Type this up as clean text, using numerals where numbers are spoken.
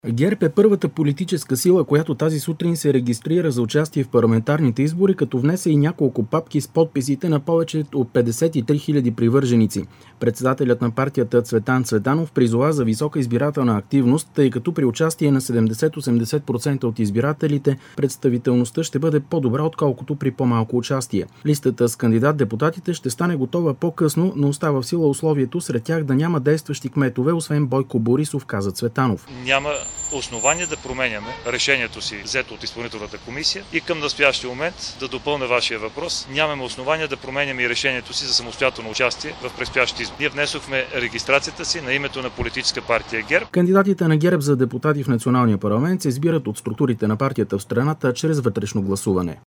ГЕРБ е първата политическа сила, която тази сутрин се регистрира за участие в парламентарните избори, като внесе и няколко папки с подписите на повече от 53 000 привърженици. Председателят на партията Цветан Цветанов призова за висока избирателна активност, тъй като при участие на 70-80% от избирателите представителността ще бъде по-добра, отколкото при по-малко участие. Листата с кандидат-депутатите ще стане готова по-късно, но остава в сила условието сред тях да няма действащи кметове, освен Бойко Борисов, каза Цветанов. Няма основание да променяме решението си, взето от изпълнителната комисия, и към настоящия момент, да допълня вашия въпрос, нямаме основания да променяме и решението си за самостоятелно участие в предстоящите избори. Ние внесохме регистрацията си на името на политическа партия ГЕРБ. Кандидатите на ГЕРБ за депутати в националния парламент се избират от структурите на партията в страната чрез вътрешно гласуване.